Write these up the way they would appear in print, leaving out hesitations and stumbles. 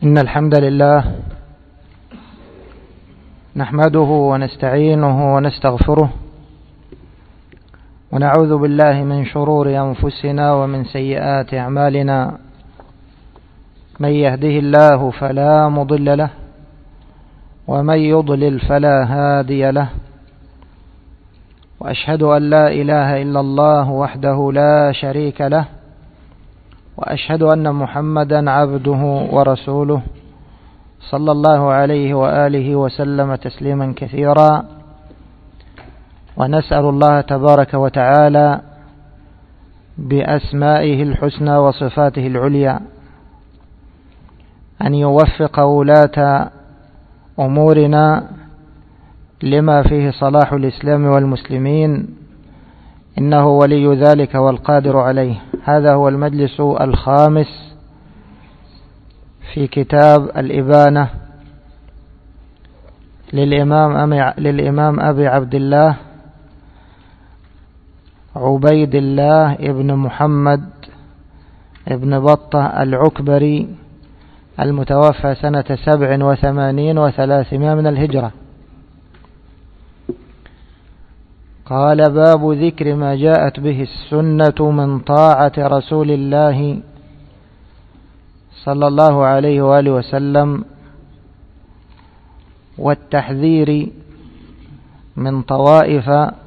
إن الحمد لله نحمده ونستعينه ونستغفره ونعوذ بالله من شرور أنفسنا ومن سيئات أعمالنا. من يهده الله فلا مضل له ومن يضلل فلا هادي له، وأشهد أن لا إله إلا الله وحده لا شريك له، وأشهد أن محمدا عبده ورسوله صلى الله عليه وآله وسلم تسليما كثيرا. ونسأل الله تبارك وتعالى بأسمائه الحسنى وصفاته العليا أن يوفق ولاة أمورنا لما فيه صلاح الإسلام والمسلمين، إنه ولي ذلك والقادر عليه. هذا هو المجلس الخامس في كتاب الإبانة للإمام أبي عبد الله عبيد الله ابن محمد ابن بطة العكبري المتوفى سنة 87 و300 من الهجرة. قال: باب ذكر ما جاءت به السنة من طاعة رسول الله صلى الله عليه وآله وسلم، والتحذير من طوائف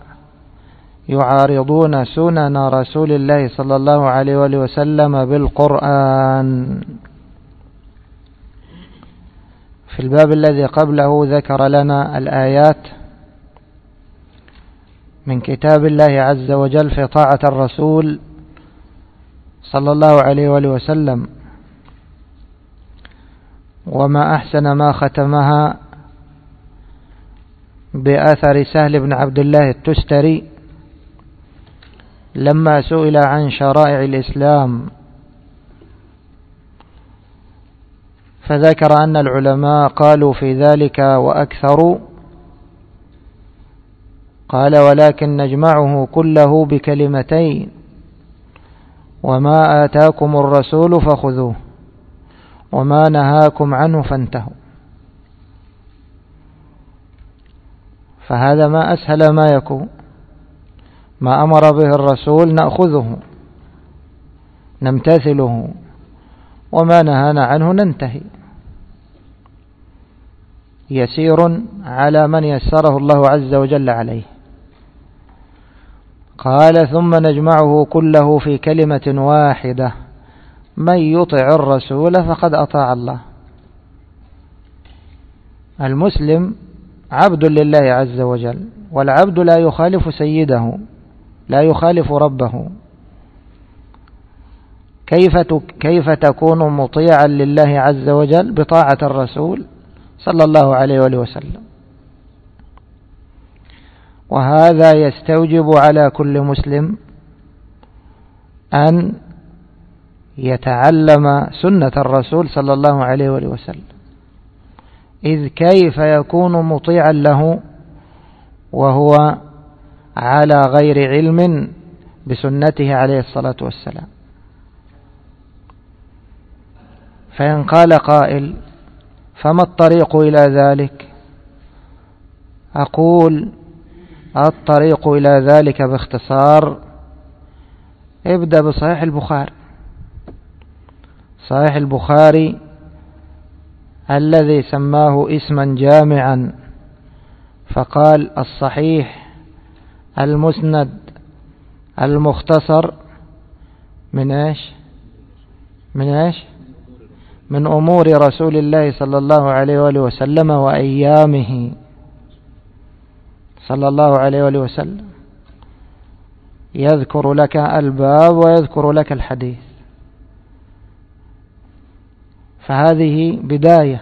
يعارضون سنن رسول الله صلى الله عليه وآله وسلم بالقرآن. في الباب الذي قبله ذكر لنا الآيات من كتاب الله عز وجل في طاعة الرسول صلى الله عليه وآله وسلم، وما أحسن ما ختمها بأثر سهل بن عبد الله التستري لما سئل عن شرائع الإسلام، فذكر أن العلماء قالوا في ذلك وأكثروا. قال: ولكن نجمعه كله بكلمتين: وما آتاكم الرسول فخذوه وما نهاكم عنه فانتهوا. فهذا ما أسهل ما يكون، ما أمر به الرسول نأخذه نمتثله، وما نهانا عنه ننتهي. يسير على من يسره الله عز وجل عليه. قال: ثم نجمعه كله في كلمة واحدة: من يطع الرسول فقد أطاع الله. المسلم عبد لله عز وجل، والعبد لا يخالف سيده، لا يخالف ربه. كيف تكون مطيعا لله عز وجل؟ بطاعة الرسول صلى الله عليه وآله وسلم. وهذا يستوجب على كل مسلم أن يتعلم سنة الرسول صلى الله عليه وآله وسلم، إذ كيف يكون مطيعا له وهو على غير علم بسنته عليه الصلاة والسلام؟ فإن قال قائل: فما الطريق إلى ذلك؟ أقول: الطريق إلى ذلك باختصار: ابدأ بصحيح البخاري. صحيح البخاري الذي سماه اسما جامعا، فقال: الصحيح المسند المختصر من ايش؟ من أمور رسول الله صلى الله عليه وآله وسلم وأيامه صلى الله عليه وآله وسلم. يذكر لك الباب ويذكر لك الحديث. فهذه بداية.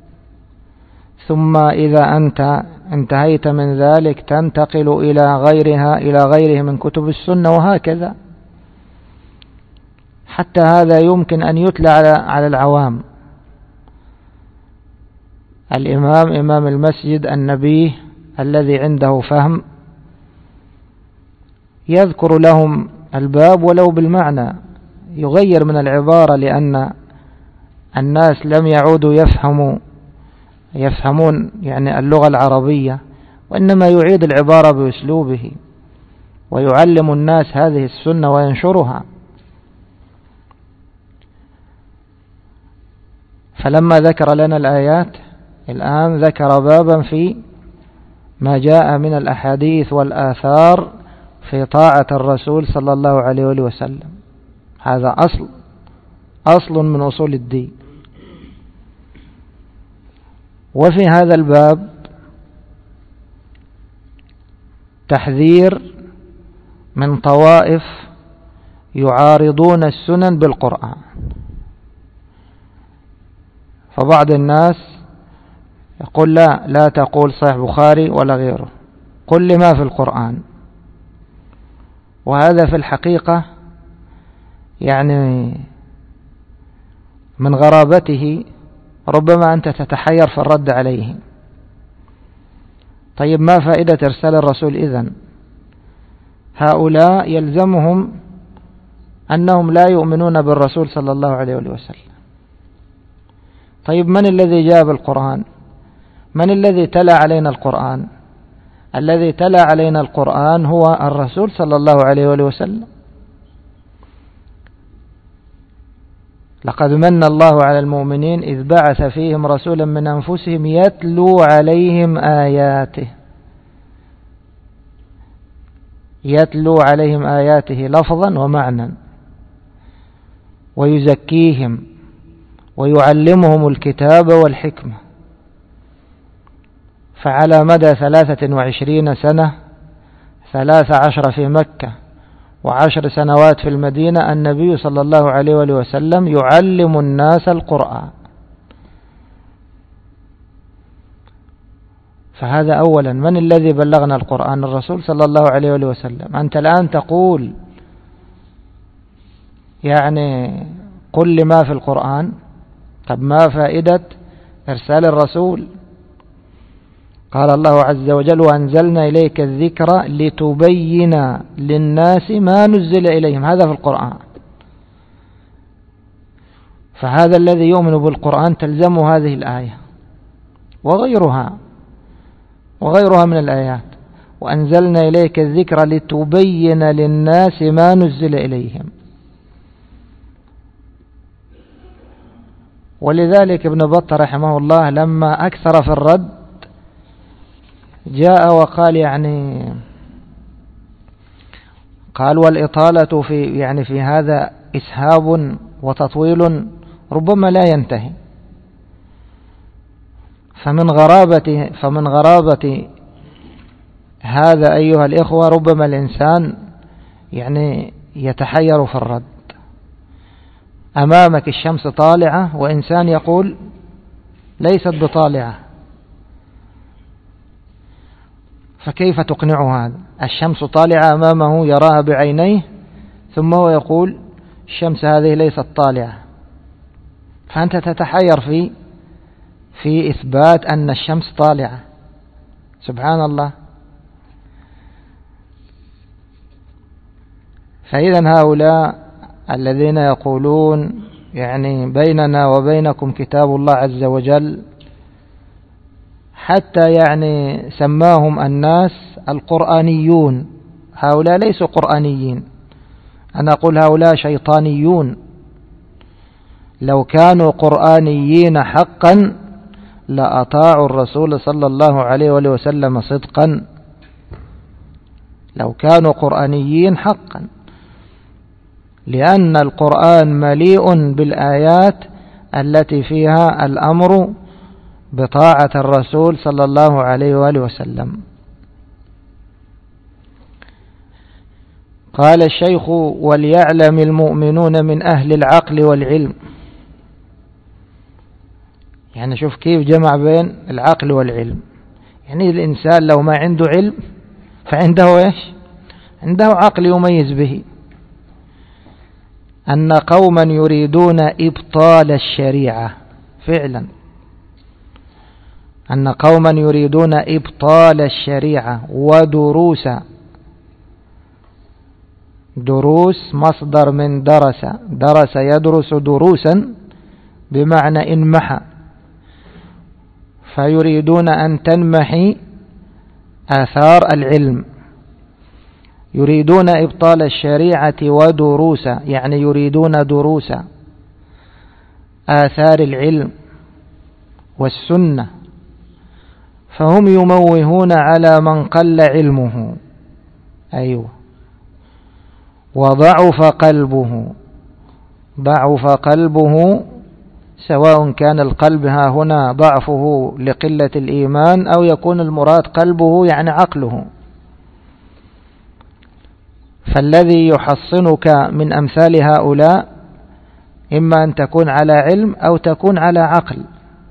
ثم إذا أنت انتهيت من ذلك تنتقل إلى غيره من كتب السنة، وهكذا، حتى هذا يمكن أن يتلى على العوام. إمام المسجد النبيه الذي عنده فهم يذكر لهم الباب ولو بالمعنى، يغير من العبارة، لأن الناس لم يعودوا يفهمون يعني اللغة العربية، وإنما يعيد العبارة بأسلوبه ويعلم الناس هذه السنة وينشرها. فلما ذكر لنا الآيات الآن ذكر بابا في ما جاء من الأحاديث والآثار في طاعة الرسول صلى الله عليه وسلم. هذا أصل من أصول الدين. وفي هذا الباب تحذير من طوائف يعارضون السنن بالقرآن. فبعض الناس يقول لا تقول صحيح بخاري ولا غيره، قل لي ما في القرآن. وهذا في الحقيقة يعني من غرابته ربما أنت تتحير في الرد عليه. طيب ما فائدة إرسال الرسول إذن؟ هؤلاء يلزمهم أنهم لا يؤمنون بالرسول صلى الله عليه وسلم. طيب من الذي جاب القرآن؟ من الذي تلا علينا القرآن؟ الذي تلا علينا القرآن هو الرسول صلى الله عليه وسلم. لقد من الله على المؤمنين إذ بعث فيهم رسولا من أنفسهم يتلو عليهم آياته، يتلو عليهم آياته لفظا ومعنى، ويزكيهم ويعلمهم الكتاب والحكمة. فعلى مدى 23 سنة، 13 في مكة و10 سنوات في المدينة، النبي صلى الله عليه وسلم يعلم الناس القرآن. فهذا أولا. من الذي بلغنا القرآن؟ الرسول صلى الله عليه وسلم. أنت الآن تقول يعني قل لي ما في القرآن. طب ما فائدة إرسال الرسول؟ قال الله عز وجل وأنزلنا إليك الذكر لتبين للناس ما نزل إليهم. هذا في القرآن. فهذا الذي يؤمن بالقرآن تلزمه هذه الآية وغيرها من الآيات. وأنزلنا إليك الذكر لتبين للناس ما نزل إليهم. ولذلك ابن بطة رحمه الله لما أكثر في الرد جاء وقال يعني قال والإطالة في هذا إسهاب وتطويل ربما لا ينتهي. فمن غرابة هذا أيها الإخوة ربما الإنسان يعني يتحير في الرد. أمامك الشمس طالعة وإنسان يقول ليست بطالعة، فكيف تقنعه هذا؟ الشمس طالعة أمامه يراها بعينيه، ثم هو يقول الشمس هذه ليست طالعة. فأنت تتحير في إثبات أن الشمس طالعة. سبحان الله. فإذا هؤلاء الذين يقولون يعني بيننا وبينكم كتاب الله عز وجل، حتى يعني سماهم الناس القرآنيون. هؤلاء ليسوا قرآنيين، أنا أقول هؤلاء شيطانيون. لو كانوا قرآنيين حقا لأطاعوا الرسول صلى الله عليه وسلم صدقا. لو كانوا قرآنيين حقا، لأن القرآن مليء بالآيات التي فيها الأمر بطاعة الرسول صلى الله عليه وآله وسلم. قال الشيخ وليعلم المؤمنون من أهل العقل والعلم. يعني شوف كيف جمع بين العقل والعلم. يعني الإنسان لو ما عنده علم فعنده إيش؟ عنده عقل يميز به. أن قوما يريدون إبطال الشريعة، فعلا أن قوما يريدون إبطال الشريعة دروس مصدر من درس يدرس دروسا، بمعنى انمحى، فيريدون أن تنمحي آثار العلم، يريدون إبطال الشريعة ودروس، يعني يريدون دروس آثار العلم والسنة، فهم يموهون على من قل علمه. أيوة. وضعف قلبه، ضعف قلبه، سواء كان القلب ها هنا ضعفه لقلة الإيمان، أو يكون المراد قلبه يعني عقله. فالذي يحصنك من أمثال هؤلاء إما أن تكون على علم أو تكون على عقل.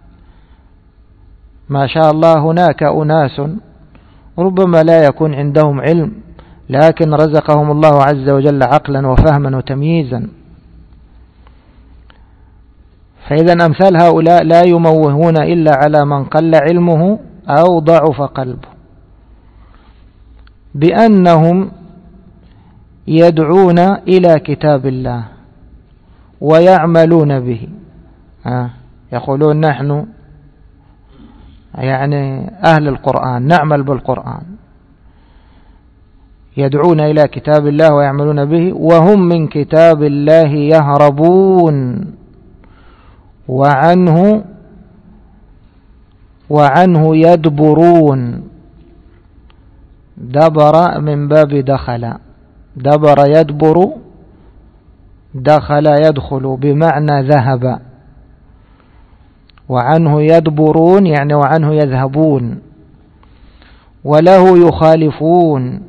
ما شاء الله هناك أناس ربما لا يكون عندهم علم، لكن رزقهم الله عز وجل عقلا وفهما وتمييزا. فإذا أمثال هؤلاء لا يموهون إلا على من قل علمه أو ضعف قلبه، بأنهم يدعون إلى كتاب الله ويعملون به. يقولون نحن يعني أهل القرآن، نعمل بالقرآن. يدعون إلى كتاب الله ويعملون به، وهم من كتاب الله يهربون وعنه يدبرون. دبر من باب دخل، دبر يدبر، دخل يدخل بمعنى ذهب. وعنه يدبرون يعني وعنه يذهبون، وله يخالفون.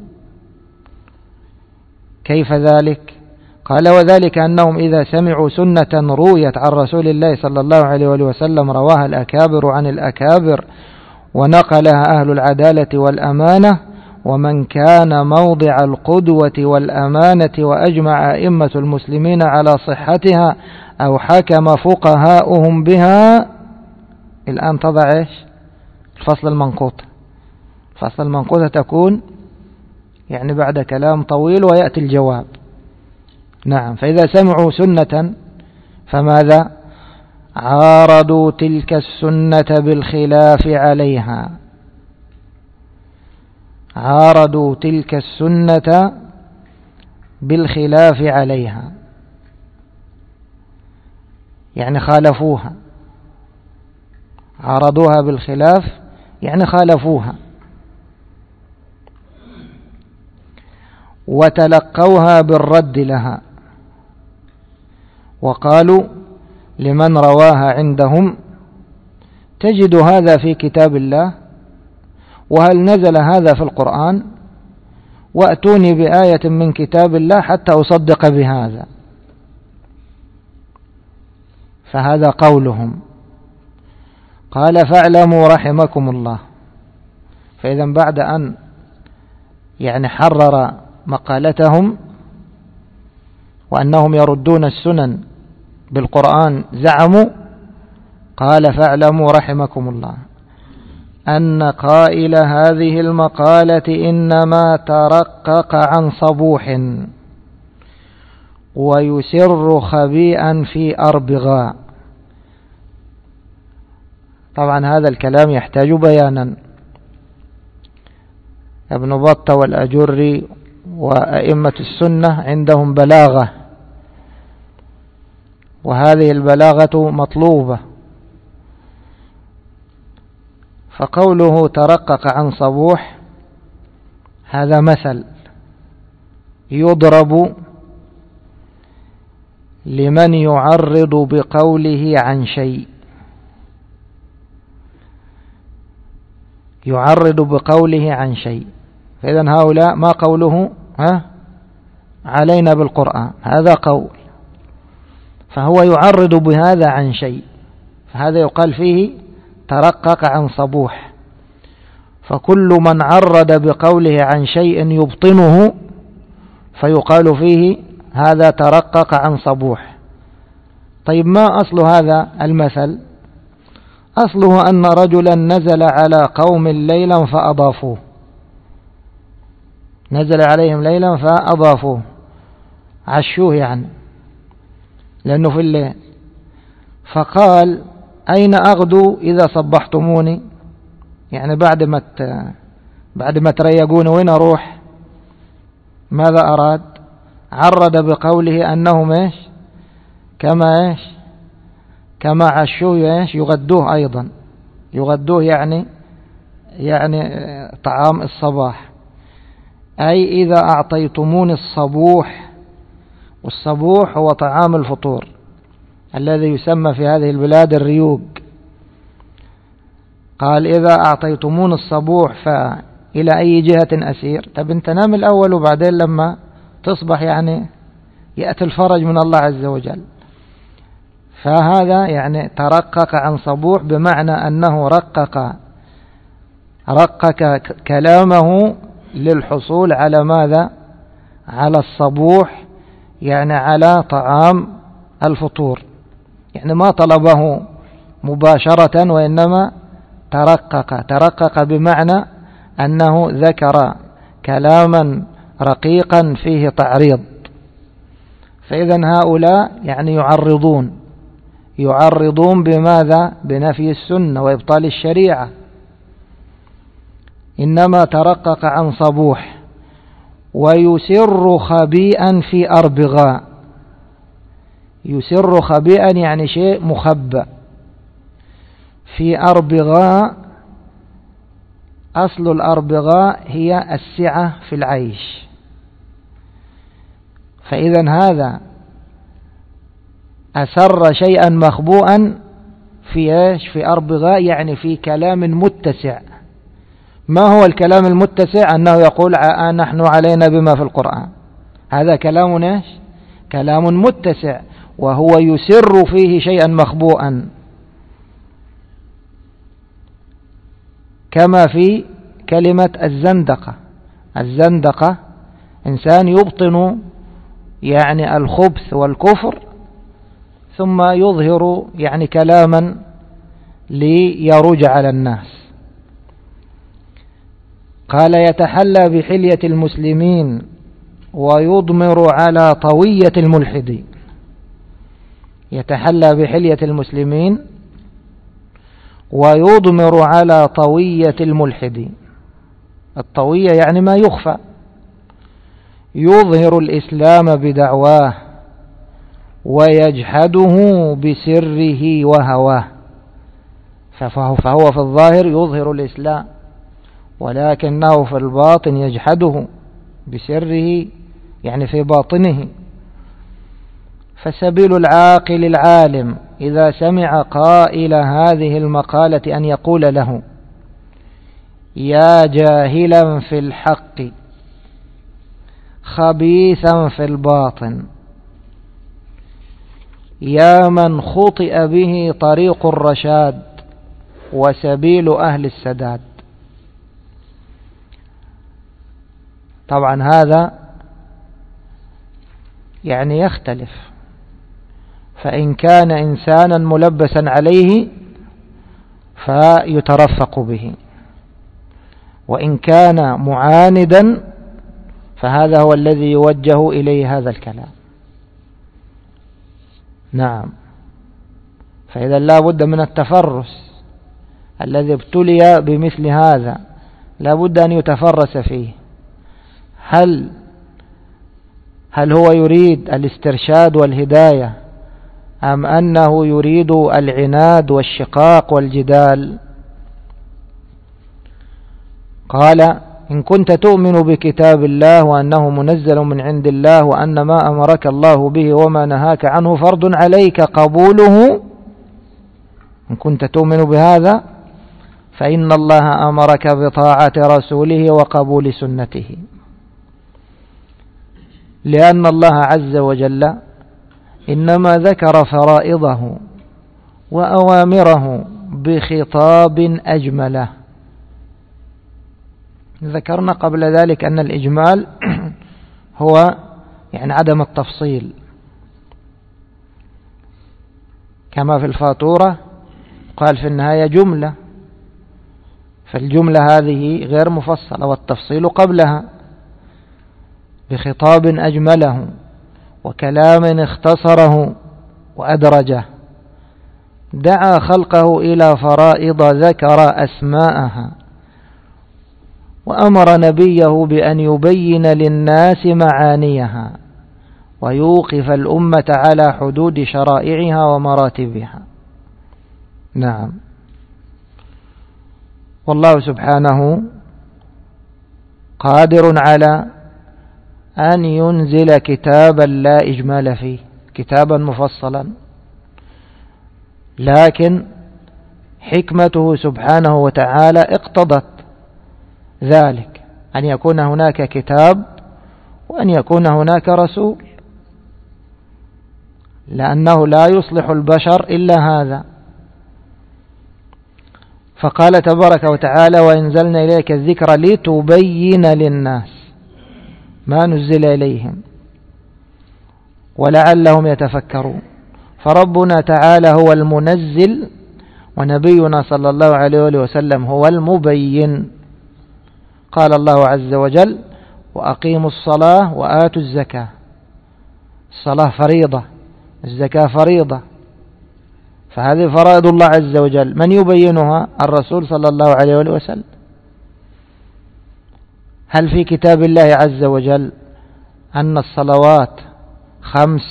كيف ذلك؟ قال وذلك أنهم إذا سمعوا سنة رويت عن رسول الله صلى الله عليه وسلم رواها الأكابر عن الأكابر ونقلها أهل العدالة والأمانة، ومن كان موضع القدوة والأمانة وأجمع أئمة المسلمين على صحتها أو حكم فقهاؤهم بها. الآن تضع إيش؟ الفصل المنقوط. الفصل المنقوط تكون يعني بعد كلام طويل ويأتي الجواب. نعم. فإذا سمعوا سنة فماذا؟ عارضوا تلك السنة بالخلاف عليها، عارضوا تلك السنة بالخلاف عليها، يعني خالفوها. عارضوها بالخلاف يعني خالفوها، وتلقوها بالرد لها، وقالوا لمن رواها عندهم تجد هذا في كتاب الله، وهل نزل هذا في القرآن؟ وأتوني بآية من كتاب الله حتى أصدق بهذا. فهذا قولهم. قال فاعلموا رحمكم الله. فإذا بعد أن يعني حرر مقالتهم وأنهم يردون السنن بالقرآن زعموا، قال فاعلموا رحمكم الله أن قائل هذه المقالة إنما ترقق عن صبوح ويسر خبيئا في أربغاء. طبعا هذا الكلام يحتاج بيانا. ابن بطة والأجري وأئمة السنة عندهم بلاغة، وهذه البلاغة مطلوبة. فقوله ترقق عن صبوح هذا مثل يضرب لمن يعرض بقوله عن شيء، يعرض بقوله عن شيء. فإذن هؤلاء ما قوله علينا بالقرآن، هذا قول، فهو يعرض بهذا عن شيء، فهذا يقال فيه ترقق عن صبوح. فكل من عرض بقوله عن شيء يبطنه فيقال فيه هذا ترقق عن صبوح. طيب ما أصل هذا المثل؟ أصله أن رجلا نزل على قوم ليلا فأضافوه، نزل عليهم ليلا فأضافوه، عشوه يعني، لأنه في الليل. فقال أين أغدو إذا صبحتموني؟ يعني بعد ما تريقون وين أروح؟ ماذا أراد؟ عرض بقوله أنهم إيش؟ كما عشوه إيش؟ يغدوه أيضا، يغدوه يعني طعام الصباح، أي إذا أعطيتموني الصبوح، والصبوح هو طعام الفطور الذي يسمى في هذه البلاد الريوق. قال إذا أعطيتمون الصبوح فإلى أي جهة أسير؟ طب انت نام الأول وبعدين لما تصبح يعني يأتي الفرج من الله عز وجل. فهذا يعني ترقق عن صبوح، بمعنى أنه رقق كلامه للحصول على ماذا؟ على الصبوح، يعني على طعام الفطور، يعني ما طلبه مباشرة وإنما ترقق بمعنى أنه ذكر كلاما رقيقا فيه تعريض. فإذا هؤلاء يعني يعرضون بماذا؟ بنفي السنة وإبطال الشريعة. إنما ترقق عن صبوح. ويسر خبيئا في أربغاء. يسر خبيئا يعني شيء مخبأ. في أربغاء، أصل الأربغاء هي السعة في العيش. فإذا هذا أسر شيئا مخبوءا في أربغاء، يعني في كلام متسع. ما هو الكلام المتسع؟ أنه يقول نحن علينا بما في القرآن. هذا كلام كلام متسع، وهو يسر فيه شيئا مخبوءا، كما في كلمة الزندقة إنسان يبطن يعني الخبث والكفر، ثم يظهر يعني كلاما ليرج على الناس. قال يتحلى بحلية المسلمين ويضمر على طوية الملحدين. يتحلى بحلية المسلمين ويضمر على طوية الملحدين. الطوية يعني ما يخفى. يظهر الإسلام بدعواه ويجحده بسره وهواه. فهو في الظاهر يظهر الإسلام، ولكنه في الباطن يجحده بسره، يعني في باطنه. فسبيل العاقل العالم إذا سمع قائل هذه المقالة أن يقول له: يا جاهلا في الحق خبيثا في الباطن، يا من خطئ به طريق الرشاد وسبيل أهل السداد. طبعا هذا يعني يختلف، فإن كان إنسانا ملبسا عليه فيترفق به، وإن كان معاندا فهذا هو الذي يوجه إليه هذا الكلام. نعم. فإذا لا بد من التفرس. الذي ابتلي بمثل هذا لا بد أن يتفرس فيه. هل هو يريد الاسترشاد والهداية، أم أنه يريد العناد والشقاق والجدال؟ قال: إن كنت تؤمن بكتاب الله وأنه منزل من عند الله وأن ما أمرك الله به وما نهاك عنه فرض عليك قبوله، إن كنت تؤمن بهذا فإن الله أمرك بطاعة رسوله وقبول سنته، لأن الله عز وجل إنما ذكر فرائضه وأوامره بخطاب أجمله. ذكرنا قبل ذلك أن الإجمال هو يعني عدم التفصيل، كما في الفاتورة قال في النهاية جملة، فالجملة هذه غير مفصلة والتفصيل قبلها، بخطاب أجمله وكلام اختصره وأدرجه. دعا خلقه إلى فرائض ذكر أسماءها، وأمر نبيه بأن يبين للناس معانيها ويوقف الأمة على حدود شرائعها ومراتبها. نعم. والله سبحانه قادر على أن ينزل كتابا لا إجمال فيه، كتابا مفصلا، لكن حكمته سبحانه وتعالى اقتضت ذلك، أن يكون هناك كتاب وأن يكون هناك رسول، لأنه لا يصلح البشر إلا هذا. فقال تبارك وتعالى: وأنزلنا إليك الذكر لتبين للناس ما نزل إليهم ولعلهم يتفكرون. فربنا تعالى هو المنزل، ونبينا صلى الله عليه وسلم هو المبين. قال الله عز وجل: وأقيموا الصلاة وآتوا الزكاة. الصلاة فريضة، الزكاة فريضة، فهذه فرائض الله عز وجل. من يبينها؟ الرسول صلى الله عليه وسلم. هل في كتاب الله عز وجل أن الصلوات 5؟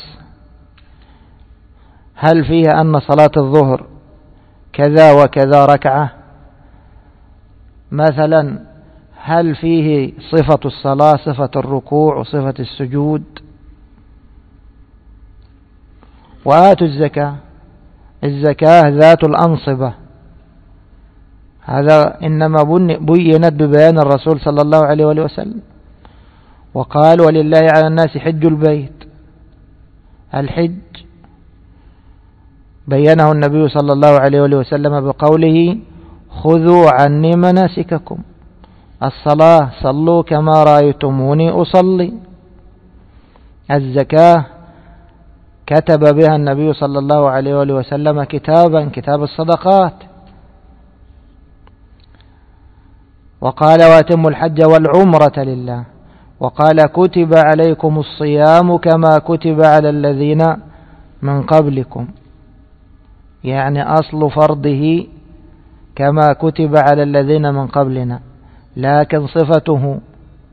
هل فيها أن صلاة الظهر كذا وكذا ركعة مثلا؟ هل فيه صفة الصلاة، صفة الركوع وصفة السجود؟ وآتوا الزكاة، الزكاة ذات الأنصبة، هذا إنما بينت ببيان الرسول صلى الله عليه وسلم. وقال: ولله على الناس حج البيت. الحج بينه النبي صلى الله عليه وسلم بقوله: خذوا عني مناسككم. الصلاة: صلوا كما رأيتموني أصلي. الزكاة كتب بها النبي صلى الله عليه وسلم كتابا، كتاب الصدقات. وقال: واتموا الحج والعمرة لله. وقال: كتب عليكم الصيام كما كتب على الذين من قبلكم، يعني أصل فرضه كما كتب على الذين من قبلنا، لكن صفته.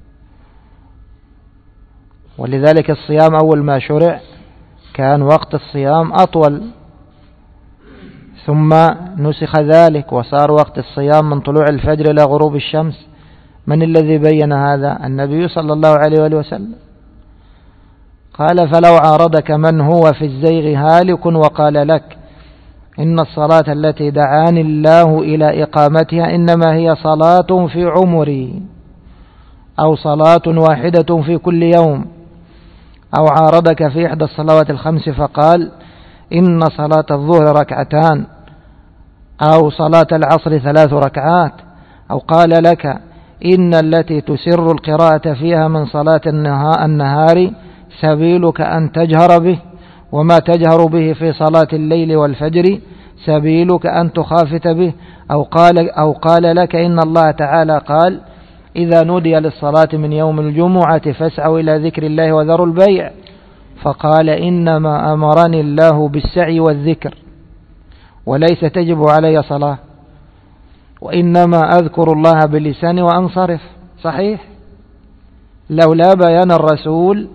ولذلك الصيام أول ما شرع كان وقت الصيام أطول، ثم نسخ ذلك وصار وقت الصيام من طلوع الفجر إلى غروب الشمس. من الذي بين هذا؟ النبي صلى الله عليه وسلم. قال: فلو عارضك من هو في الزيغ هالك وقال لك إن الصلاة التي دعاني الله إلى إقامتها إنما هي صلاة في عمري، أو صلاة واحدة في كل يوم، أو عارضك في إحدى الصلوات الخمس فقال إن صلاة الظهر ركعتان، أو صلاة العصر 3 ركعات، أو قال لك إن التي تسر القراءة فيها من صلاة النهار سبيلك أن تجهر به، وما تجهر به في صلاة الليل والفجر سبيلك أن تخافت به، أو قال لك إن الله تعالى قال إذا نودي للصلاة من يوم الجمعة فاسعوا إلى ذكر الله وذروا البيع، فقال إنما أمرني الله بالسعي والذكر وليس تجب علي صلاة، وإنما أذكر الله بلساني وأنصرف. صحيح؟ لولا بيان الرسول،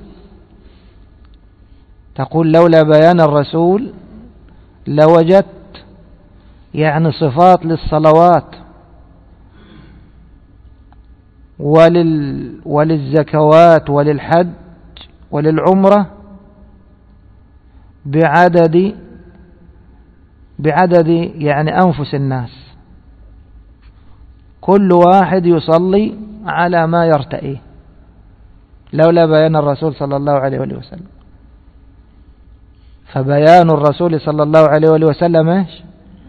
تقول لولا بيان الرسول لوجدت يعني صفات للصلوات وللزكوات وللحج وللعمرة بعدد يعني أنفس الناس، كل واحد يصلي على ما يرتئيه، لولا بيان الرسول صلى الله عليه وسلم. فبيان الرسول صلى الله عليه وسلم ايش؟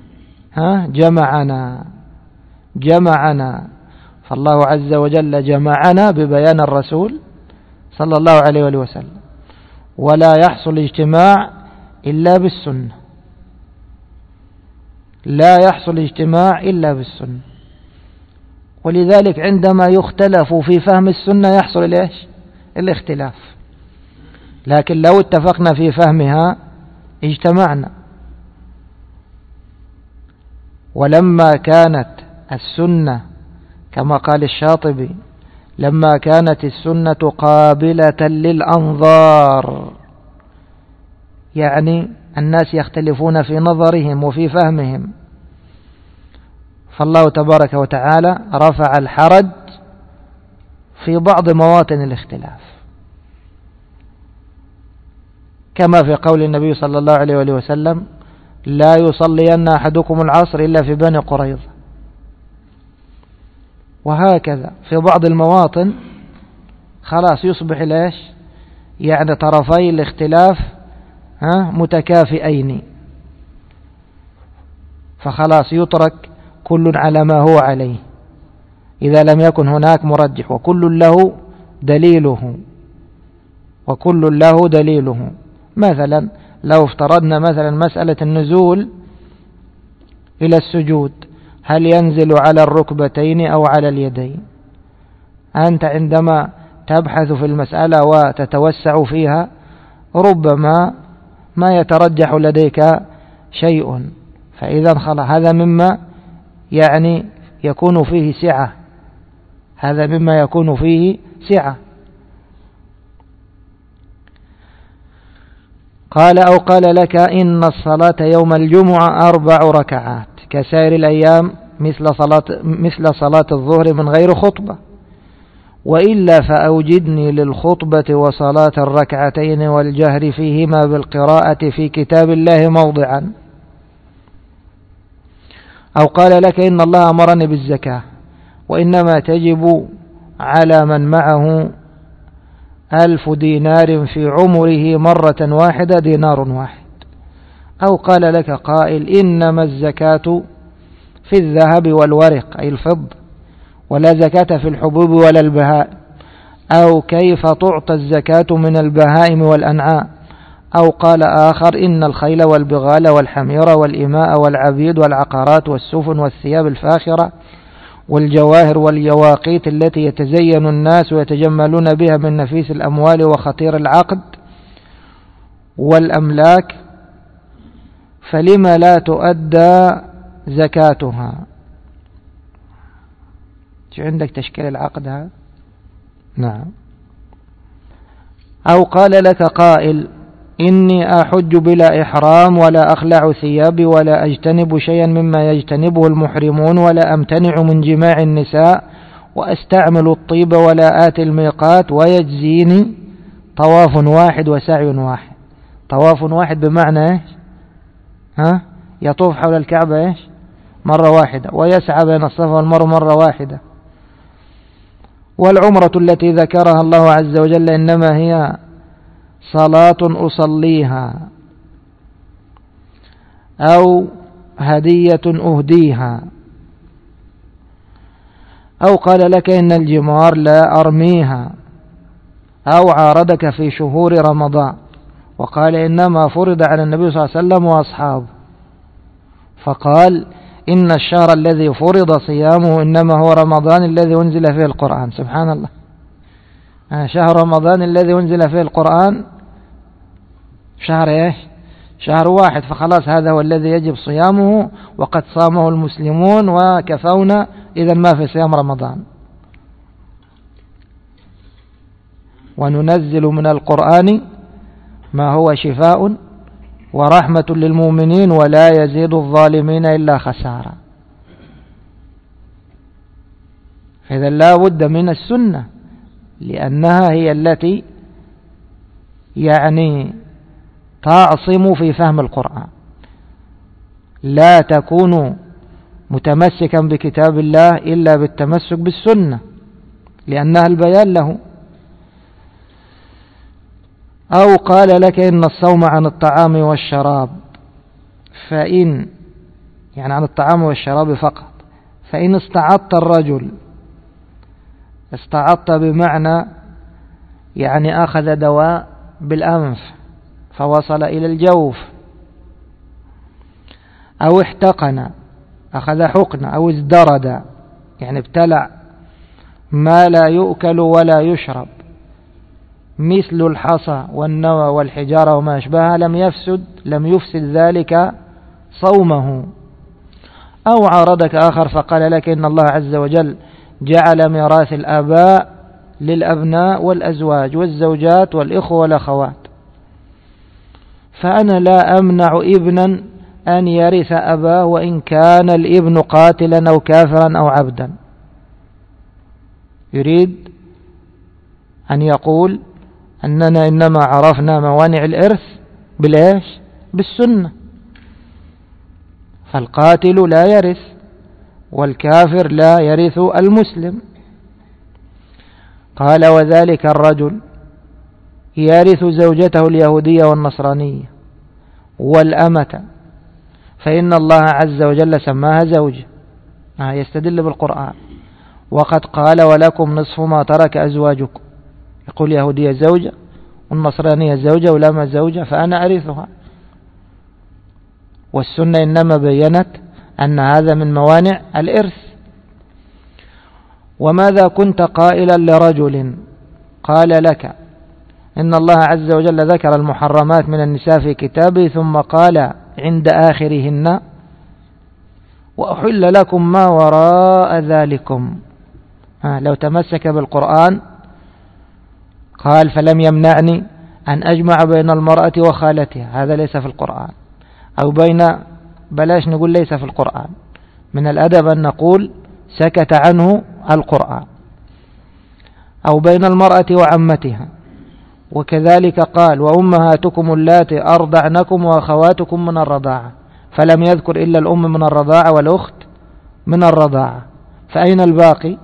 جمعنا. فالله عز وجل جمعنا ببيان الرسول صلى الله عليه وسلم. ولا يحصل اجتماع إلا بالسنة، لا يحصل اجتماع إلا بالسنة. ولذلك عندما يختلف في فهم السنة يحصل ايش؟ الاختلاف. لكن لو اتفقنا في فهمها اجتمعنا. ولما كانت السنة كما قال الشاطبي لما كانت السنة قابلة للأنظار، يعني الناس يختلفون في نظرهم وفي فهمهم، فالله تبارك وتعالى رفع الحرج في بعض مواطن الاختلاف، كما في قول النبي صلى الله عليه وسلم: لا يصلين أحدكم العصر إلا في بني قريظة. وهكذا في بعض المواطن خلاص يصبح ليش يعني طرفي الاختلاف متكافئين، فخلاص يترك كل على ما هو عليه إذا لم يكن هناك مرجح، وكل له دليله. مثلا لو افترضنا مثلا مسألة النزول إلى السجود، هل ينزل على الركبتين أو على اليدين؟ أنت عندما تبحث في المسألة وتتوسع فيها ربما ما يترجح لديك شيء، فإذا خلاص هذا مما يعني يكون فيه سعة، قال: أو قال لك إن الصلاة يوم الجمعة 4 ركعات كسائر الأيام مثل صلاة الظهر من غير خطبة، وإلا فأوجدني للخطبة وصلاة الركعتين والجهر فيهما بالقراءة في كتاب الله موضعا. أو قال لك إن الله أمرني بالزكاة وإنما تجب على من معه 1000 دينار في عمره مرة واحدة دينار واحد. أو قال لك قائل: إنما الزكاة في الذهب والورق أي الفضة، ولا زكاة في الحبوب ولا البهائم. أو كيف تعطى الزكاة من البهائم والأنعام. أو قال آخر: إن الخيل والبغال والحمير والإماء والعبيد والعقارات والسفن والثياب الفاخرة والجواهر واليواقيت التي يتزين الناس ويتجملون بها من نفيس الأموال وخطير العقد والأملاك، فلما لا تؤدى زكاتها؟ شو عندك تشكيل العقد هذا؟ نعم. أو قال لك قائل: إني أحج بلا إحرام ولا أخلع ثيابي ولا أجتنب شيئا مما يجتنبه المحرمون ولا أمتنع من جماع النساء وأستعمل الطيب ولا آتي الميقات ويجزيني طواف واحد وسعي واحد. طواف واحد بمعنى إيش؟ يطوف حول الكعبة إيش؟ مرة واحدة، ويسعى بين الصفا والمروة مرة واحدة. والعمرة التي ذكرها الله عز وجل إنما هي صلاة أصليها أو هدية أهديها. أو قال لك إن الجمار لا أرميها. أو عارضك في شهور رمضان وقال إنما فرض على النبي صلى الله عليه وسلم وأصحابه، فقال: إن الشهر الذي فرض صيامه إنما هو رمضان الذي أنزل فيه القرآن. سبحان الله، شهر رمضان الذي أنزل فيه القرآن شهر إيش؟ شهر واحد، فخلاص هذا هو الذي يجب صيامه وقد صامه المسلمون وكفونا، إذا ما في صيام رمضان. وننزل من القرآن ما هو شفاء ورحمة للمؤمنين ولا يزيد الظالمين إلا خسارة. إذا لا بد من السنة، لأنها هي التي يعني تعصم في فهم القرآن. لا تكون متمسكا بكتاب الله إلا بالتمسك بالسنة، لأنها البيان له. أو قال لك إن الصوم عن الطعام والشراب، فإن يعني عن الطعام والشراب فقط، فإن استعطت الرجل، استعط بمعنى يعني أخذ دواء بالأنف فوصل إلى الجوف، أو احتقن أخذ حقن، أو ازدرد يعني ابتلع ما لا يؤكل ولا يشرب مثل الحصى والنوى والحجارة وما أشبهها، لم يفسد ذلك صومه. أو عارضك آخر فقال لك إن الله عز وجل جعل ميراث الآباء للأبناء والأزواج والزوجات والإخوة والأخوات، فأنا لا أمنع ابنا أن يرث أباه وإن كان الابن قاتلا أو كافرا أو عبدا. يريد أن يقول أننا إنما عرفنا موانع الإرث بالإيش؟ بالسنة. فالقاتل لا يرث والكافر لا يرث المسلم. قال وذلك الرجل يرث زوجته اليهودية والنصرانية والأمة، فإن الله عز وجل سماها زوجة، يستدل بالقرآن، وقد قال ولكم نصف ما ترك أزواجكم، يقول يهودية زوجة والنصرانية زوجة والأمة زوجة، فأنا أرثها. والسنة إنما بيّنت أن هذا من موانع الإرث. وماذا كنت قائلا لرجل قال لك إن الله عز وجل ذكر المحرمات من النساء في كتابه ثم قال عند آخرهن وأحل لكم ما وراء ذلكم؟ لو تمسك بالقرآن قال فلم يمنعني أن أجمع بين المرأة وخالتها، هذا ليس في القرآن، أو بلاش نقول ليس في القرآن، من الأدب أن نقول سكت عنه القرآن، أو بين المرأة وعمتها. وكذلك قال وأمهاتكم اللاتي أرضعنكم وأخواتكم من الرضاعة، فلم يذكر إلا الأم من الرضاعة والأخت من الرضاعة، فأين الباقي؟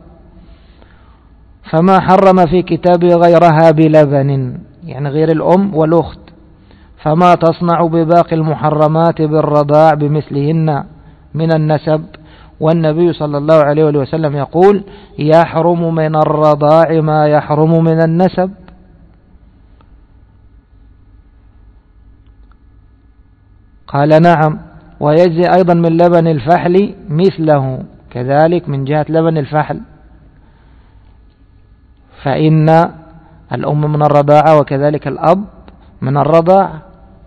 فما حرم في كتابه غيرها بلبن، يعني غير الأم والأخت، فما تصنع بباقي المحرمات بالرضاع بمثلهن من النسب. والنبي صلى الله عليه وسلم يقول يحرم من الرضاع ما يحرم من النسب. قال نعم، ويجزي أيضا من لبن الفحل مثله، كذلك من جهة لبن الفحل، فإن الأم من الرضاعة وكذلك الأب من الرضاعة،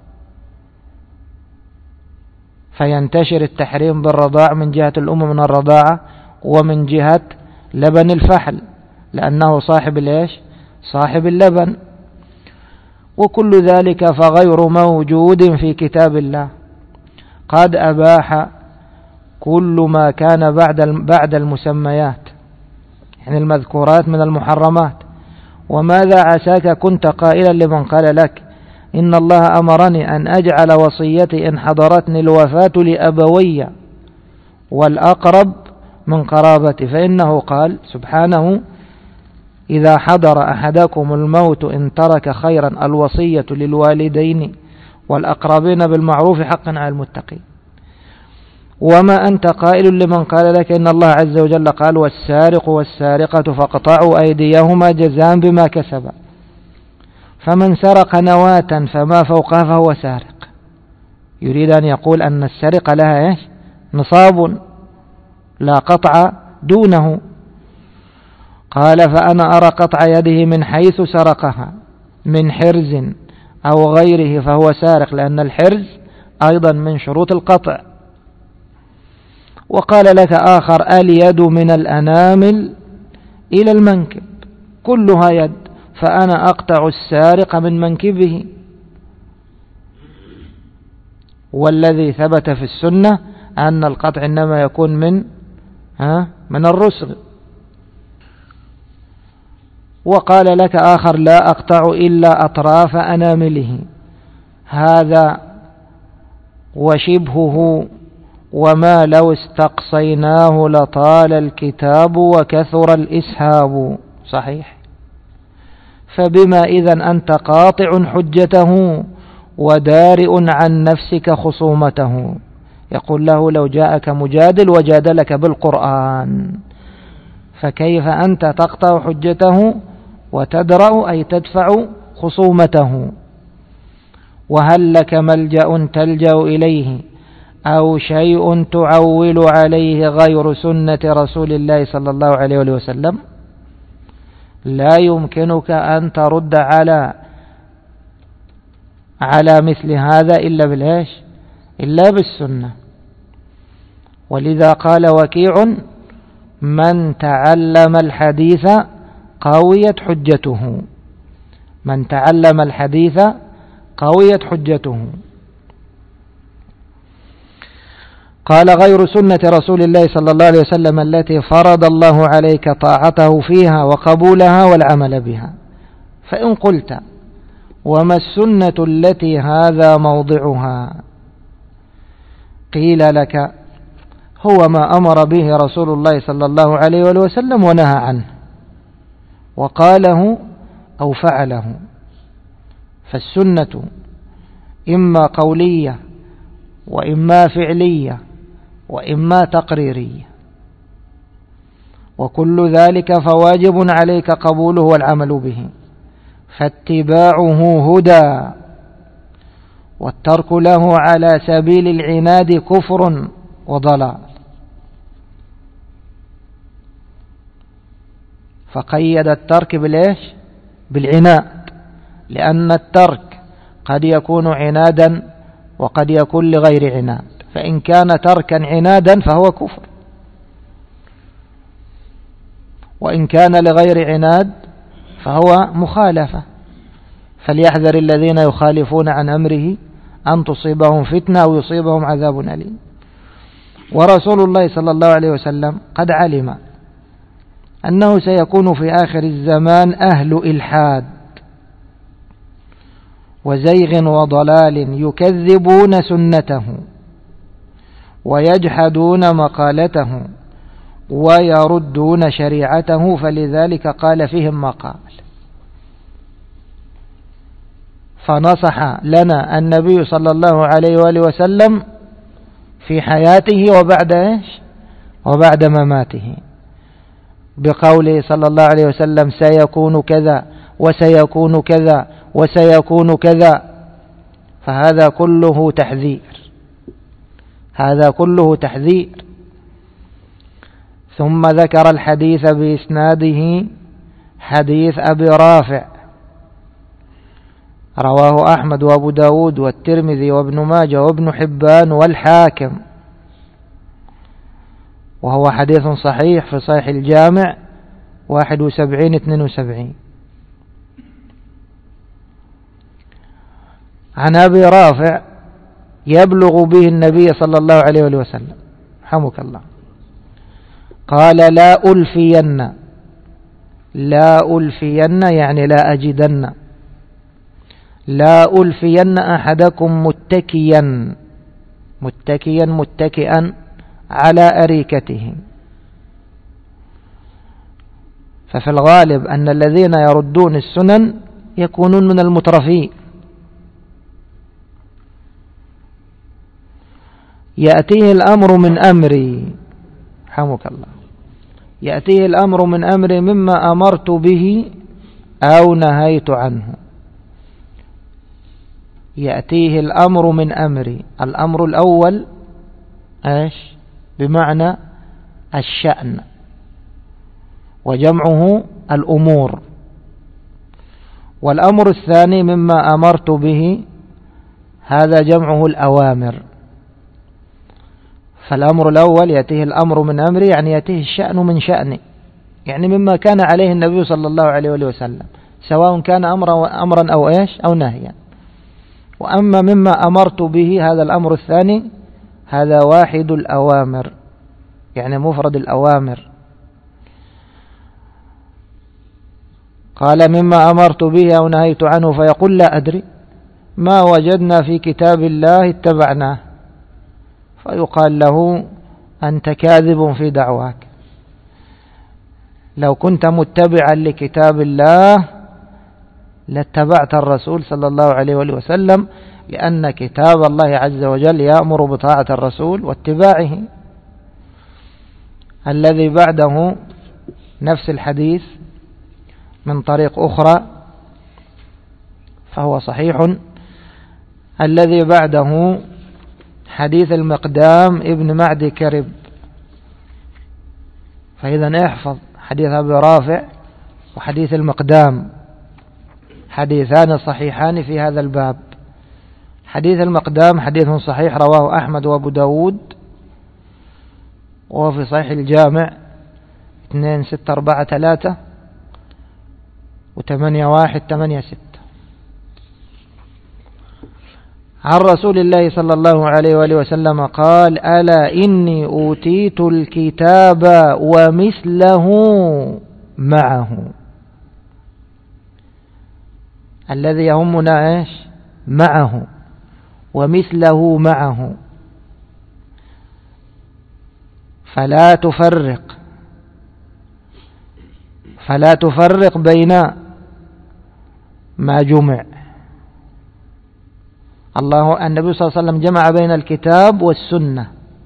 فينتشر التحريم بالرضاع من جهة الأم من الرضاعة ومن جهة لبن الفحل، لأنه صاحب الإيش؟ صاحب اللبن. وكل ذلك فغير موجود في كتاب الله، قد أباح كل ما كان بعد المسميات، يعني المذكورات من المحرمات. وماذا عساك كنت قائلا لمن قال لك إن الله أمرني أن أجعل وصيتي إن حضرتني الوفاة لأبوي والأقرب من قرابتي، فإنه قال سبحانه إذا حضر أحدكم الموت إن ترك خيرا الوصية للوالدين والأقربين بالمعروف حقا على المتقين. وما أنت قائل لمن قال لك إن الله عز وجل قال والسارق والسارقة فاقطعوا أيديهما جزاء بما كسبا، فمن سرق نواة فما فوقها فهو سارق. يريد أن يقول أن السرقة لها إيش؟ نصاب لا قطع دونه. قال فأنا أرى قطع يده من حيث سرقها من حرز أو غيره فهو سارق، لأن الحرز أيضا من شروط القطع. وقال لك آخر اليد من الأنامل إلى المنكب كلها يد، فأنا أقطع السارق من منكبه. والذي ثبت في السنة أن القطع إنما يكون من الرسغ. وقال لك آخر لا أقطع إلا أطراف أنامله، هذا وشبهه وما لو استقصيناه لطال الكتاب وكثر الإسهاب. صحيح. فبما إذن أنت قاطع حجته ودارئ عن نفسك خصومته. يقول له لو جاءك مجادل وجادلك بالقرآن، فكيف أنت تقطع حجته وتدرأ أي تدفع خصومته؟ وهل لك ملجأ تلجأ إليه أو شيء تعول عليه غير سنة رسول الله صلى الله عليه وسلم؟ لا يمكنك أن ترد على مثل هذا إلا بالإيش؟ إلا بالسنة. ولذا قال وكيع من تعلم الحديث قويت حجته، من تعلم الحديث قويت حجته. قال غير سنة رسول الله صلى الله عليه وسلم التي فرض الله عليك طاعته فيها وقبولها والعمل بها. فإن قلت وما السنة التي هذا موضعها؟ قيل لك هو ما أمر به رسول الله صلى الله عليه وسلم ونهى عنه وقاله أو فعله. فالسنة إما قولية وإما فعلية وإما تقريرية، وكل ذلك فواجب عليك قبوله والعمل به، فاتباعه هدى، والترك له على سبيل العناد كفر وضلال. فقيد الترك بالإيش؟ بالعناد، لأن الترك قد يكون عنادا وقد يكون لغير عناد، فإن كان تركا عنادا فهو كفر، وإن كان لغير عناد فهو مخالفة. فليحذر الذين يخالفون عن أمره أن تصيبهم فتنة أو يصيبهم عذاب أليم. ورسول الله صلى الله عليه وسلم قد علم أنه سيكون في آخر الزمان أهل إلحاد وزيغ وضلال يكذبون سنته ويجحدون مقالته ويردون شريعته، فلذلك قال فيهم ما قال. فنصح لنا النبي صلى الله عليه وآله وسلم في حياته وبعد إيش؟ وبعد مماته، بقوله صلى الله عليه وسلم سيكون كذا وسيكون كذا وسيكون كذا. فهذا كله تحذير، هذا كله تحذير. ثم ذكر الحديث بإسناده حديث أبي رافع رواه أحمد وأبو داود والترمذي وابن ماجه وابن حبان والحاكم، وهو حديث صحيح في صحيح الجامع 71-72. عن أبي رافع يبلغ به النبي صلى الله عليه وسلم رحمك الله قال لا ألفين يعني لا أجدن، لا ألفين أحدكم متكئا على أريكته. ففي الغالب أن الذين يردون السنن يكونون من المترفين. يأتيه الأمر من أمري رحمك الله، يأتيه الأمر من أمري مما أمرت به أو نهيت عنه. يأتيه الأمر من أمري، الأمر الأول إيش؟ بمعنى الشأن، وجمعه الأمور. والأمر الثاني مما أمرت به هذا جمعه الأوامر. فالأمر الأول يأتيه الأمر من أمري يعني يأتيه الشأن من شأني، يعني مما كان عليه النبي صلى الله عليه وسلم، سواء كان أمرا أو إيش أو نهيا. وأما مما أمرت به هذا الأمر الثاني هذا واحد الأوامر، يعني مفرد الأوامر. قال مما أمرت به أو نهيت عنه، فيقول لا أدري، ما وجدنا في كتاب الله اتبعناه. فيقال له أنت كاذب في دعواك، لو كنت متبعا لكتاب الله لاتبعت الرسول صلى الله عليه وسلم، لأن كتاب الله عز وجل يأمر بطاعة الرسول واتباعه. الذي بعده نفس الحديث من طريق أخرى فهو صحيح. الذي بعده حديث المقدام ابن معدي كرب. فإذا احفظ حديث أبي رافع وحديث المقدام، حديثان صحيحان في هذا الباب. حديث المقدام حديث صحيح رواه أحمد وأبو داود وفي صحيح الجامع 2643 و8186 عن رسول الله صلى الله عليه وآله وسلم قال: ألا إني أوتيت الكتاب ومثله معه. الذي يهمنا إيش؟ معه، ومثله معه. فلا تفرق بين ما جمع. النبي صلى الله عليه وسلم جمع بين الكتاب والسنة،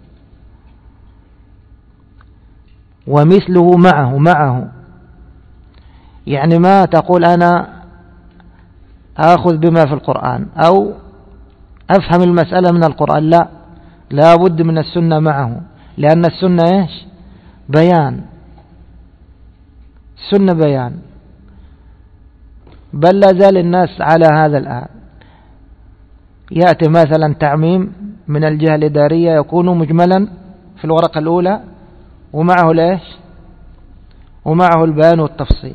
ومثله معه. يعني ما تقول أنا آخذ بما في القرآن أو أفهم المسألة من القرآن، لا بد من السنة معه، لأن السنة إيش؟ بيان. السنة بيان. بل لا زال الناس على هذا الآن. يأتي مثلا تعميم من الجهة الإدارية يكون مجملا في الورقة الأولى، ومعه الإيش؟ ومعه البيان والتفصيل.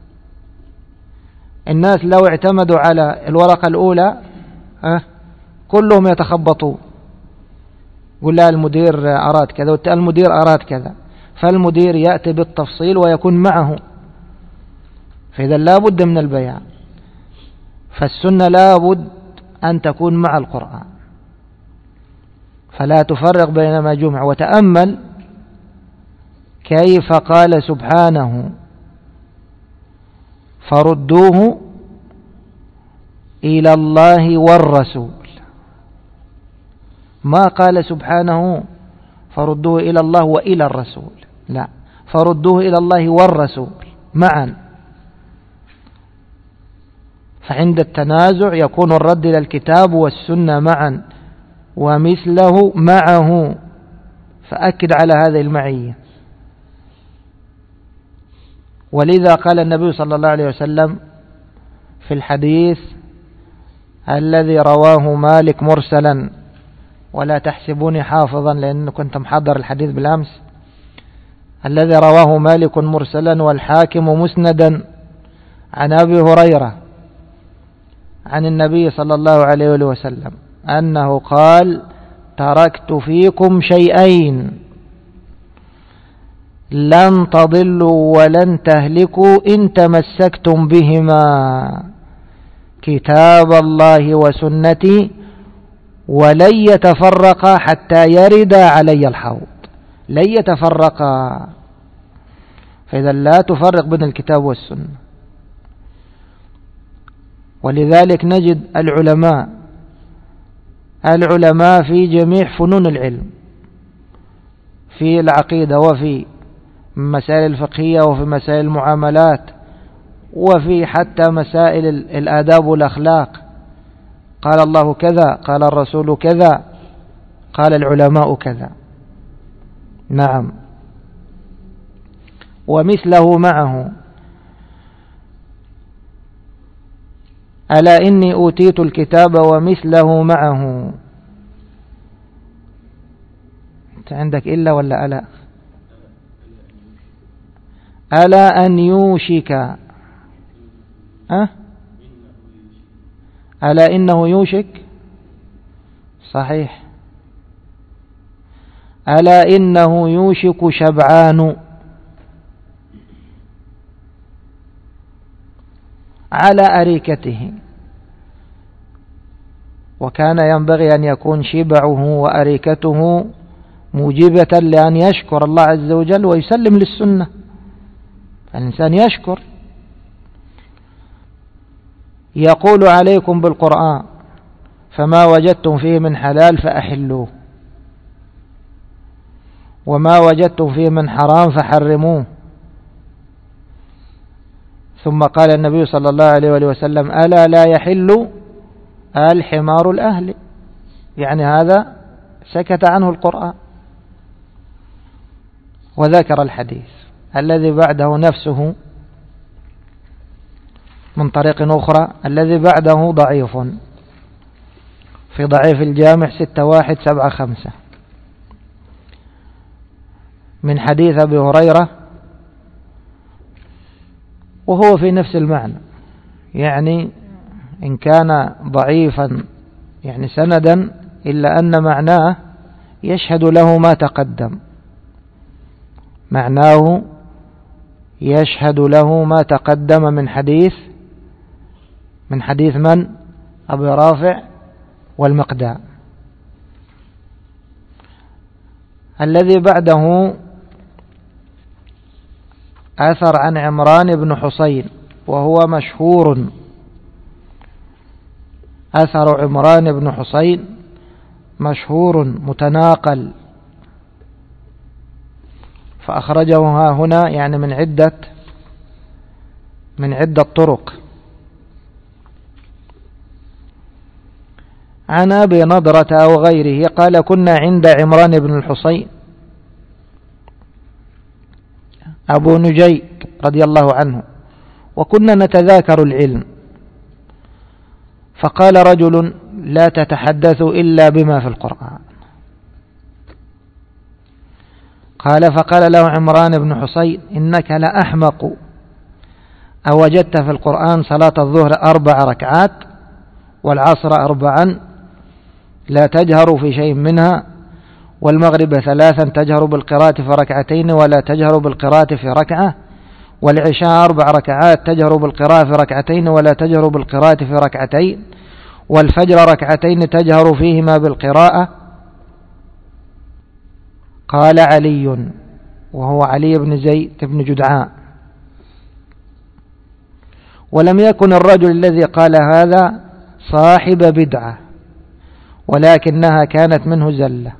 الناس لو اعتمدوا على الورقة الأولى كلهم يتخبطوا، يقول لا المدير أراد كذا والمدير أراد كذا، فالمدير يأتي بالتفصيل ويكون معه. فإذا لا بد من البيان. فالسنة لا بد أن تكون مع القرآن. فلا تفرق بين ما جمع. وتأمل كيف قال سبحانه: فردوه إلى الله والرسول. ما قال سبحانه فردوه إلى الله وإلى الرسول، لا، فردوه إلى الله والرسول معا. فعند التنازع يكون الرد إلى الكتاب والسنة معا، ومثله معه. فأكد على هذه المعية. ولذا قال النبي صلى الله عليه وسلم في الحديث الذي رواه مالك مرسلا، ولا تحسبوني حافظا لأن كنت محضر الحديث بالأمس، الذي رواه مالك مرسلا والحاكم مسندا عن أبي هريرة عن النبي صلى الله عليه وسلم أنه قال: تركت فيكم شيئين لن تضلوا ولن تهلكوا إن تمسكتم بهما، كتاب الله وسنتي، ولن يتفرقا حتى يرد علي الحوض. لن يتفرقا. فإذا لا تفرق بين الكتاب والسنة. ولذلك نجد العلماء في جميع فنون العلم، في العقيدة وفي مسائل الفقهية وفي مسائل المعاملات وفي حتى مسائل الآداب والأخلاق، قال الله كذا، قال الرسول كذا، قال العلماء كذا. نعم. ومثله معه. ألا إني أوتيت الكتاب ومثله معه. أنت عندك إلا ولا ألا؟ ألا أن يوشك. ألا إنه يوشك. صحيح. ألا إنه يوشك شبعان على أريكته. وكان ينبغي أن يكون شبعه وأريكته موجبة لأن يشكر الله عز وجل ويسلم للسنة. الإنسان يشكر. يقول عليكم بالقرآن فما وجدتم فيه من حلال فأحلوه، وما وجدتم فيه من حرام فحرموه. ثم قال النبي صلى الله عليه وسلم: ألا لا يحل الحمار الأهلي. يعني هذا سكت عنه القرآن. وذكر الحديث الذي بعده نفسه من طريق أخرى، الذي بعده ضعيف في ضعيف الجامع 6175. من حديث أبي هريرة وهو في نفس المعنى، يعني إن كان ضعيفا يعني سندا إلا أن معناه يشهد له ما تقدم، معناه يشهد له ما تقدم من حديث من؟ أبي رافع والمقدام. الذي بعده أثر عن عمران بن حسين وهو مشهور، أثر عمران بن حسين مشهور متناقل، فأخرجه هنا يعني من عدة طرق. عن أبي نضرة أو غيره قال كنا عند عمران بن الحسين أبو نجيك رضي الله عنه وكنا نتذاكر العلم، فقال رجل لا تتحدثوا إلا بما في القرآن. فقال له عمران بن حسين إنك لأحمق، أوجدت في القرآن صلاة الظهر 4 ركعات والعصر 4 لا تجهر في شيء منها، والمغرب 3 تجهر بالقراءة في 2 ولا تجهر بالقراءة في ركعة، والعشاء 4 ركعات تجهر بالقراءة في 2 ولا تجهر بالقراءة في 2، والفجر 2 تجهر فيهما بالقراءة. قال علي وهو علي بن زيد بن جدعان: ولم يكن الرجل الذي قال هذا صاحب بدعة، ولكنها كانت منه زلة.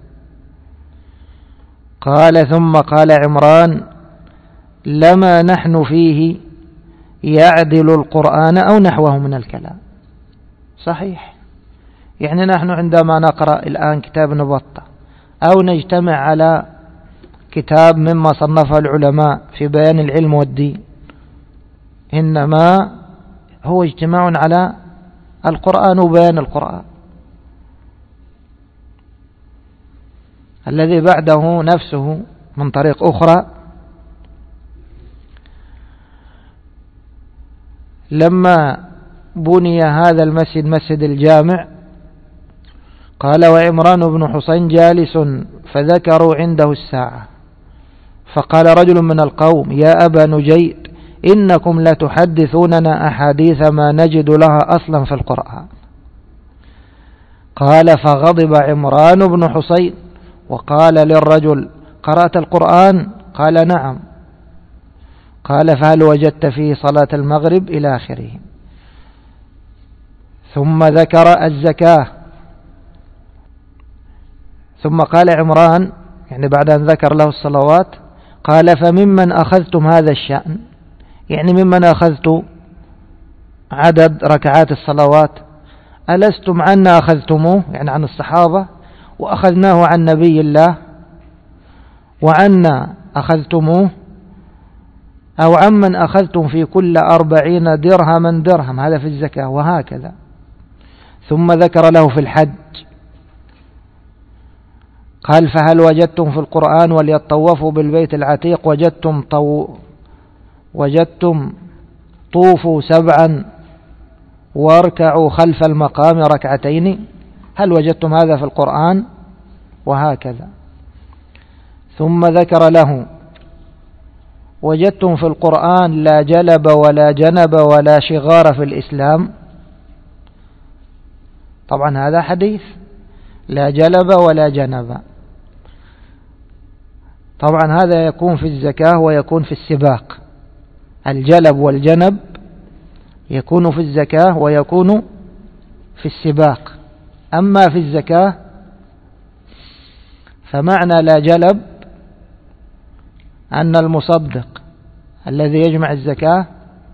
ثم قال عمران: لما نحن فيه يعدل القرآن أو نحوه من الكلام. صحيح، يعني نحن عندما نقرأ الآن كتاب نبطة أو نجتمع على كتاب مما صنفه العلماء في بيان العلم والدين، إنما هو اجتماع على القرآن وبيان القرآن. الذي بعده نفسه من طريق أخرى: لما بني هذا المسجد مسجد الجامع قال وعمران بن حسين جالس فذكروا عنده الساعة، فقال رجل من القوم: يا أبا نجيد إنكم لتحدثوننا أحاديث ما نجد لها أصلا في القرآن. فغضب عمران بن حسين وقال للرجل: قرأت القرآن؟ قال: نعم. فهل وجدت فيه صلاة المغرب؟ إلى آخره. ثم ذكر الزكاة، ثم قال عمران يعني بعد أن ذكر له الصلوات قال: فممن أخذتم هذا الشأن؟ يعني ممن أخذت عدد ركعات الصلوات؟ ألستم عنا أخذتموه؟ يعني عن الصحابة، وأخذناه عن نبي الله، وعنا أخذتموه، أو عمن أخذتم في كل 40 درهما درهم، هذا في الزكاة، وهكذا. ثم ذكر له في الحج قال: فهل وجدتم في القرآن وليطوفوا بالبيت العتيق وجدتم طوفوا 7 واركعوا خلف المقام 2، هل وجدتم هذا في القرآن؟ وهكذا. ثم ذكر له: وجدتم في القرآن لا جلب ولا جنب ولا شغار في الإسلام؟ طبعا هذا حديث لا جلب ولا جنب، طبعا هذا يكون في الزكاة ويكون في السباق. الجلب والجنب يكون في الزكاة ويكون في السباق. أما في الزكاة فمعنى لا جلب أن المصدق الذي يجمع الزكاة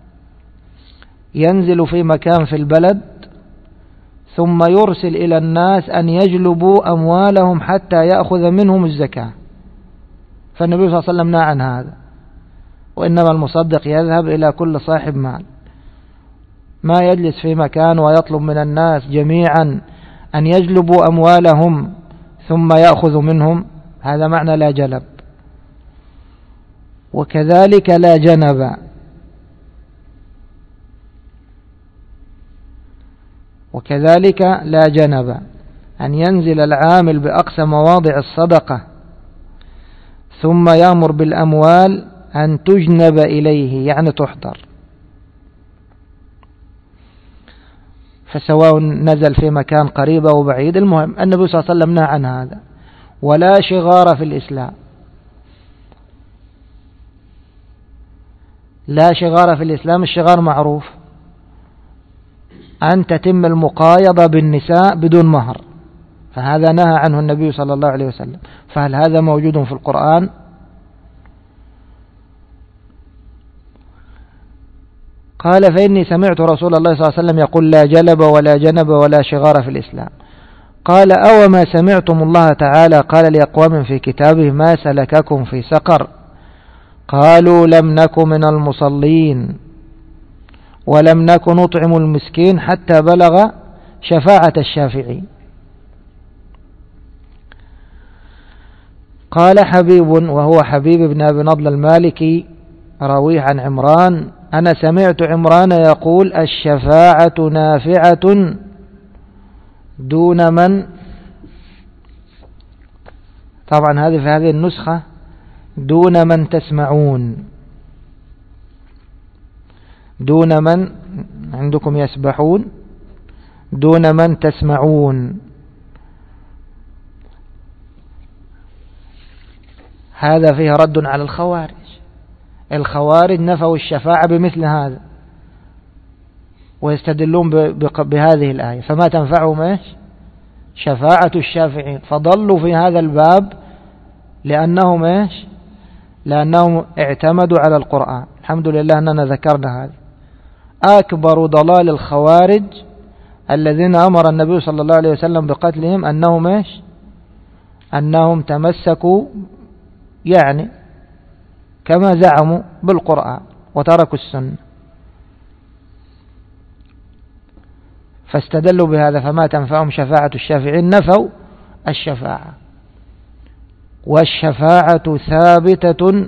ينزل في مكان في البلد ثم يرسل إلى الناس أن يجلبوا أموالهم حتى يأخذ منهم الزكاة، فالنبي صلى الله عليه وسلم نهى عن هذا، وإنما المصدق يذهب إلى كل صاحب مال، ما يجلس في مكان ويطلب من الناس جميعا أن يجلبوا أموالهم ثم يأخذ منهم، هذا معنى لا جلب. وكذلك لا جنب. وكذلك لا جنب، أن ينزل العامل بأقصى مواضع الصدقة ثم يأمر بالأموال أن تجنب إليه، يعني تحضر. فسواء نزل في مكان قريب أو بعيد، المهم النبي صلى الله عليه وسلم نهى عن هذا. ولا شغار في الإسلام، لا شغار في الإسلام. الشغار معروف، أن تتم المقايضة بالنساء بدون مهر، فهذا نهى عنه النبي صلى الله عليه وسلم. فهل هذا موجود في القرآن؟ قال فإني سمعت رسول الله صلى الله عليه وسلم يقول لا جلب ولا جنب ولا شغار في الإسلام. قال أو ما سمعتم الله تعالى قال لأقوام في كتابه ما سلككم في سقر؟ قالوا لم نك من المصلين ولم نك نطعم المسكين حتى بلغ شفاعة الشافعي. قال حبيب، وهو حبيب بن أبي نضل المالكي، راويه عن عمران: أنا سمعت عمران يقول الشفاعة نافعة دون من، طبعا هذه في هذه النسخة دون من تسمعون، دون من عندكم يسبحون، دون من تسمعون. هذا فيه رد على الخوارج. الخوارج نفوا الشفاعة بمثل هذا، ويستدلون بهذه الآية، فما تنفعهم إيش؟ شفاعة الشافعين. فضلوا في هذا الباب لأنهم إيش؟ لأنهم اعتمدوا على القرآن. الحمد لله أننا ذكرنا هذا. أكبر ضلال الخوارج الذين أمر النبي صلى الله عليه وسلم بقتلهم أنهم إيش؟ أنهم تمسكوا يعني كما زعموا بالقرآن وتركوا السنة، فاستدلوا بهذا فما تنفعهم شفاعة الشافعين، نفوا الشفاعة. والشفاعة ثابتة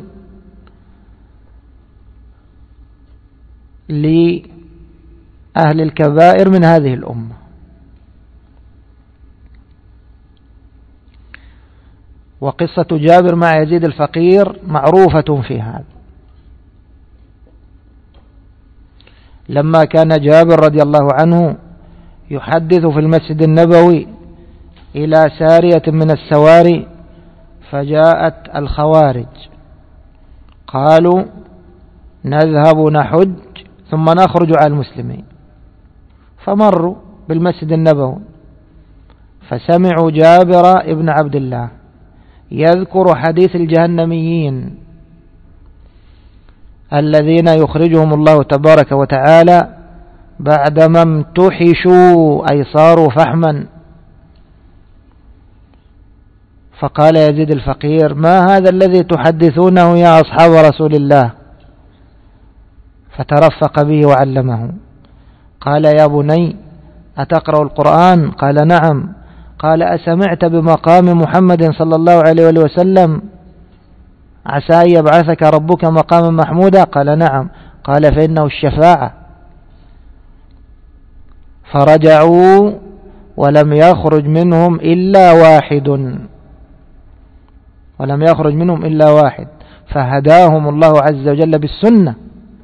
لأهل الكبائر من هذه الأمة. وقصة جابر مع يزيد الفقير معروفة في هذا. لما كان جابر رضي الله عنه يحدث في المسجد النبوي إلى سارية من السواري، فجاءت الخوارج قالوا نذهب نحج ثم نخرج على المسلمين، فمروا بالمسجد النبوي فسمعوا جابر ابن عبد الله يذكر حديث الجهنميين الذين يخرجهم الله تبارك وتعالى بعدما امتحشوا أي صاروا فحما. فقال يزيد الفقير ما هذا الذي تحدثونه يا أصحاب رسول الله؟ فترفق به وعلمه. قال يا بني أتقرأ القرآن؟ قال نعم. قال أسمعت بمقام محمد صلى الله عليه وسلم عسى أن يبعثك ربك مقاما محمودا؟ قال نعم. قال فإنه الشفاعة. فرجعوا ولم يخرج منهم إلا واحد، ولم يخرج منهم إلا واحد، فهداهم الله عز وجل بالسنة،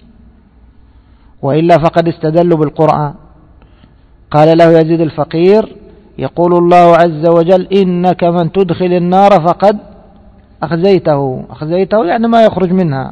وإلا فقد استدلوا بالقرآن. قال له يزيد الفقير يقول الله عز وجل إنك من تدخل النار فقد أخزيته. أخزيته يعني ما يخرج منها.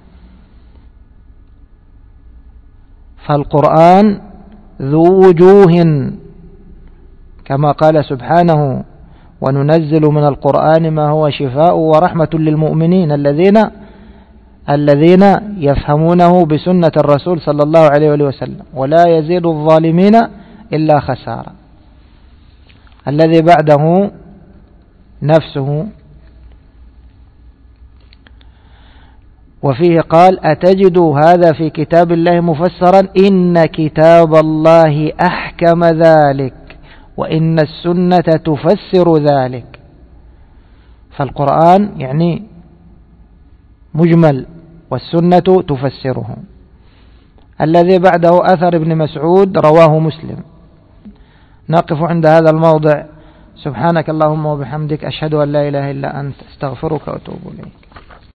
فالقرآن ذو وجوه كما قال سبحانه وننزل من القرآن ما هو شفاء ورحمة للمؤمنين الذين يفهمونه بسنة الرسول صلى الله عليه وسلم ولا يزيد الظالمين إلا خسارة. الذي بعده نفسه. وفيه قال أتجد هذا في كتاب الله مفسرا إن كتاب الله أحكم ذلك وإن السنة تفسر ذلك. فالقرآن يعني مجمل والسنة تفسره. الذي بعده أثر ابن مسعود رواه مسلم. نقف عند هذا الموضع. سبحانك اللهم وبحمدك، أشهد أن لا إله إلا أنت، استغفرك وأتوب إليك.